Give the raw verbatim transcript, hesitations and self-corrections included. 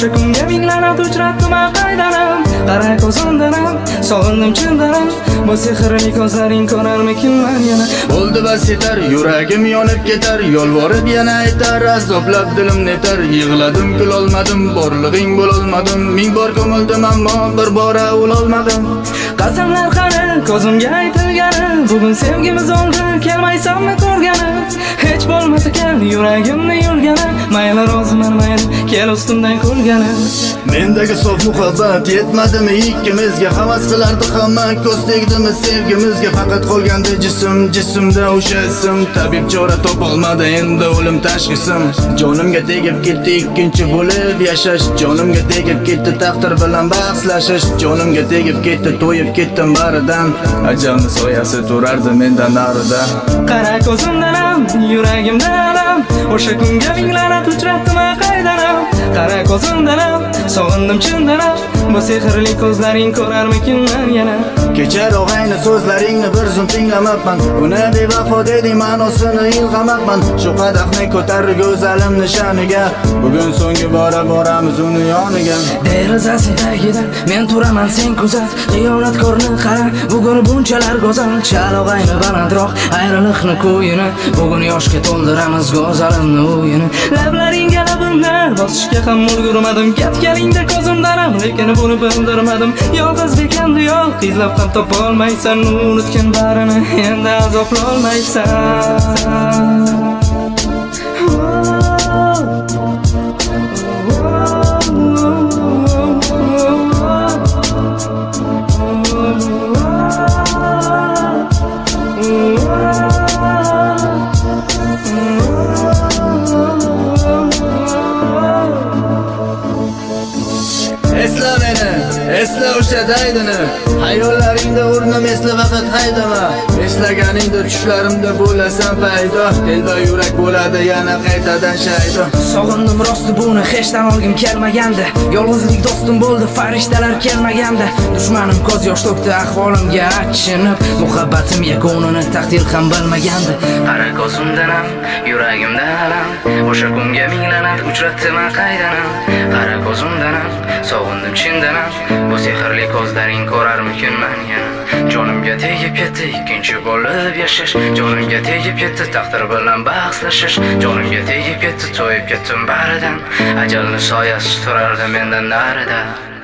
O'sha kunga minglanib uchratdim qaydanam. Qara ko'zimdanam sog'indim chindanam. Bu sehrli ko'zlaring ko'rarmikin men yana. Bo'ldi bas yetar, yuragim yonib ketar, yolvorib yana aytar, azoblab dilim netar. Yig'ladim kulolmadim, borlig'ing bo'lolmadim, ming bor ko'mildim ammo bir bora o'lolmadim. Qasamlar qani ko'zimga aytilgani, bugun sevgimiz oldi kelmaysanmi ko'rgani. Hech bo'lmasa kel yuragimni yulgani, mayli roziman mayli kel ustimdan kulgani. Mendagi sof muhabbat yetmadimi ikkimizga, havas qilardi hamma ko'z tegdimi sevgimizga. Faqat qolgandi jism, jismda o'sha ism, tabib chora topolmadi endi o'lim tashxisim. Jonimga tegib ketdi ikkinchi bo'lib yashash, jonimga tegib ketdi taqdir bilan bahslashish, jonimga tegib ketdi to'yib ketdim baridan, ajalni soyasi turardi mendan narida. Qara ko'zimdanam yuragimdanam, o'sha kunga minglanib uchratdim qaydanam. Qara ko'zimdanam sog'indim chindanam, bu sehrli ko'zlaring ko'rarmikin men yana. Kechar og'ayni so'zlaringni bir zum tinglamabman, uni bevafo deding ma'nosini ilg'amabman. Shu qadahni ko'tar go'zalim nishoniga, bugun so'nggi bora boramiz uni yoniga. Derazasi tagida men turaman sen kuzat, xiyonatkorni qara bugun bunchalar go'zal. Chal og'ayni balandroq ayriliqni ko'yini, bugun yoshga to'ldiramiz go'zalimni o'yini. Lablaringga labimlar bosishga ham ulgurmadim, ketganingda ko'zimdanam lekin buni bildirmadim. Yolg'iz bekamdi yo'q izlab ham topolmaysan, unutgan barini endi azoblolmaysan. Esla meni, esla o'sha daydini, hayollaringda o'rnim esla faqat haydama. Eslaganingda tushlarimda bo'lasan paydo, telba yurak bo'ladi yana qaytadan shaydo. Sog'indim rosti buni hechdan olgim kelmagandi, yolg'izlik do'stim bo'ldi farishtalar kelmaganda. Dushmanim ko'z yosh to'kdi ahvolimga achinib, muhabbatim yakunini taqdir ham bilmagandi. Qara ko'zimdanam yuragimdanam, o'sha kunga minglanib uchratdim qaydanam. Qara ko'zimdanam sog'indim chindanam, bu sehrli ko'zlaring ko'rarmikin men yana. Jonimga tegib ketdi ikkinchi bo'lib yashash, jonimga tegib ketdi taqdir bilan bahslashish, jonimga tegib ketdi to'yib ketdim baridan, ajalni soyasi turardi mendan narida.